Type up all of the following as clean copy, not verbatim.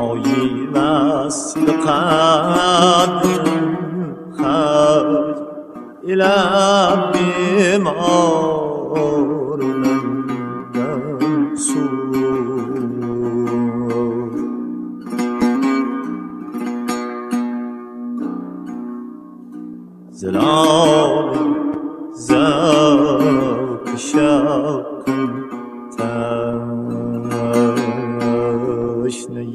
جایی وصل قدرم خرج لب بیمار لندن سود زلال زوق شوقم تشنه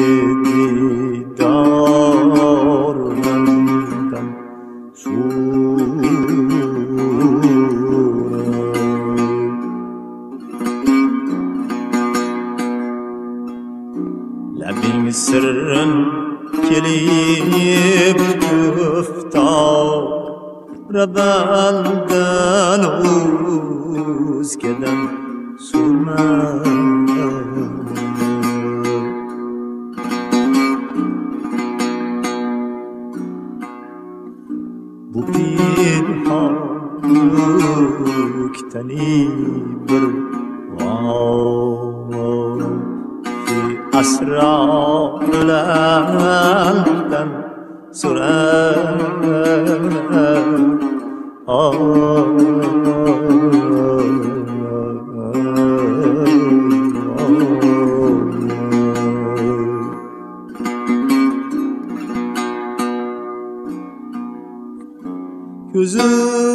دیدار لندن سود لبین سرن کلید گفتار ربندن اوز کدن سرمن bu pinhan yükteni bir var ki asrarlardan sorar gözü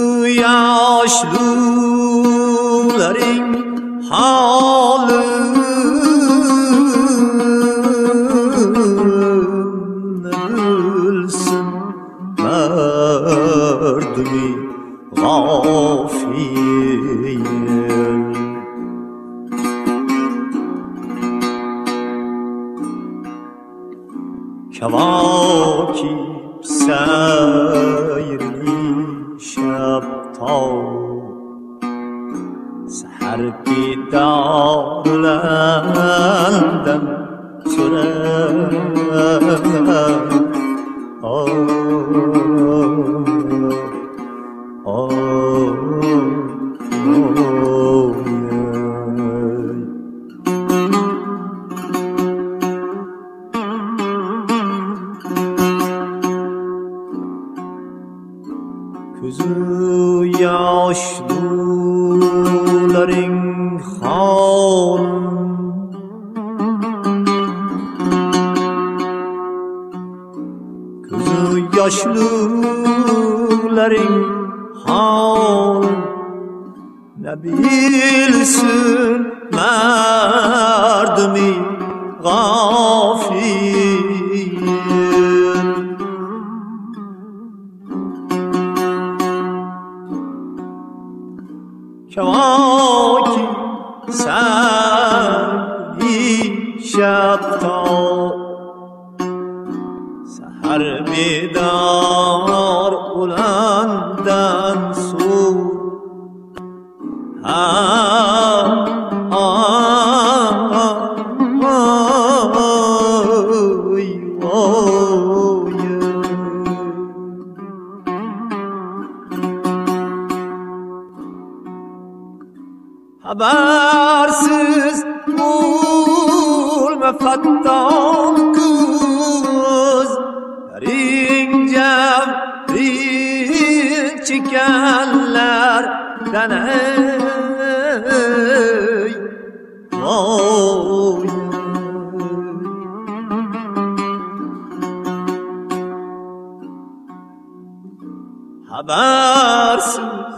yaşlıların halı ne bilsin merdumi gafil kevakib seyrini شب تا سحر بیدار لندن gözü yaşlıların hanım gözü yaşlıların hanım ne bilsin merdimi gafil kevaki seni şab ta seher bedar ulandan su habersiz bulma fattan kız derin cevrin çekenlerden ey oy habersiz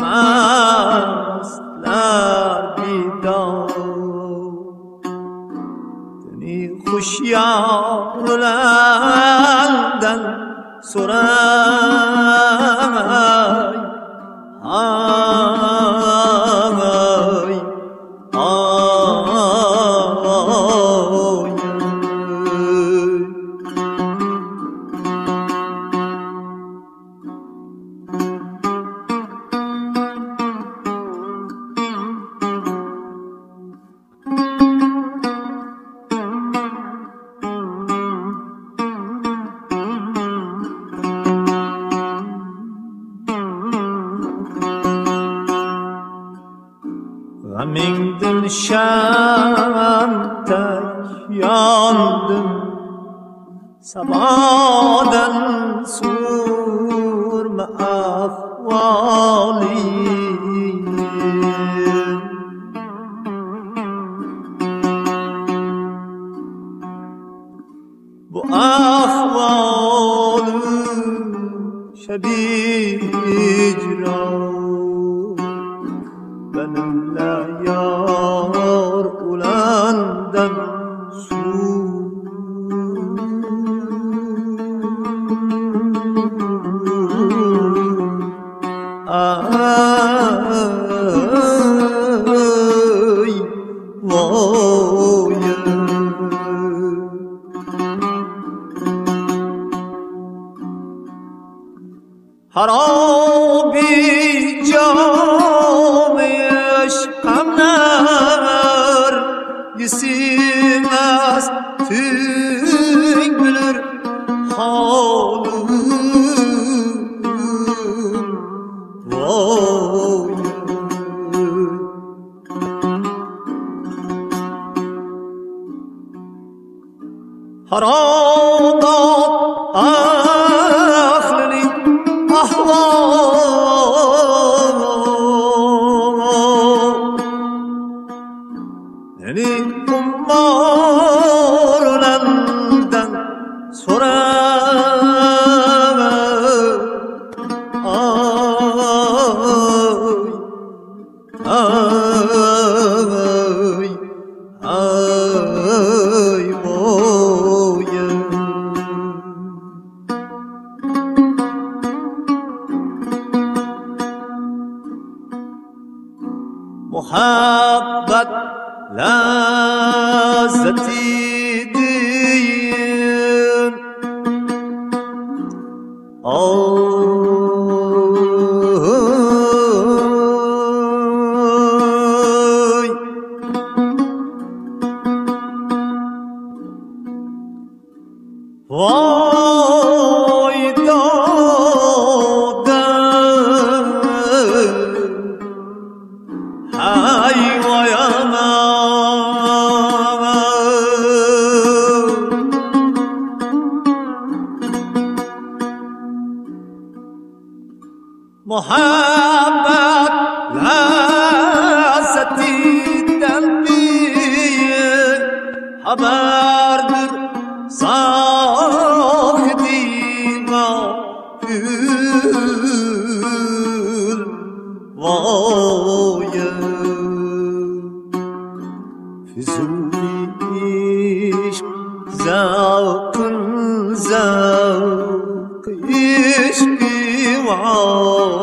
mastlar bidar deni hoşyarlardan soray ay غمین دل شمتک یاندم سبادن سور احوالی bu ahvalım şebih icra benimle yar ulandan harabi cami aşkım yesimez tüm bilir halim vay harabat ahlini Beni kummarlardan sorama ay boya muhabbet lazzeti din ay vay dada hay vay muhabbet lazzetinden bir haberdir sahidina gül vaya füzuli işk zavkın zavk işki var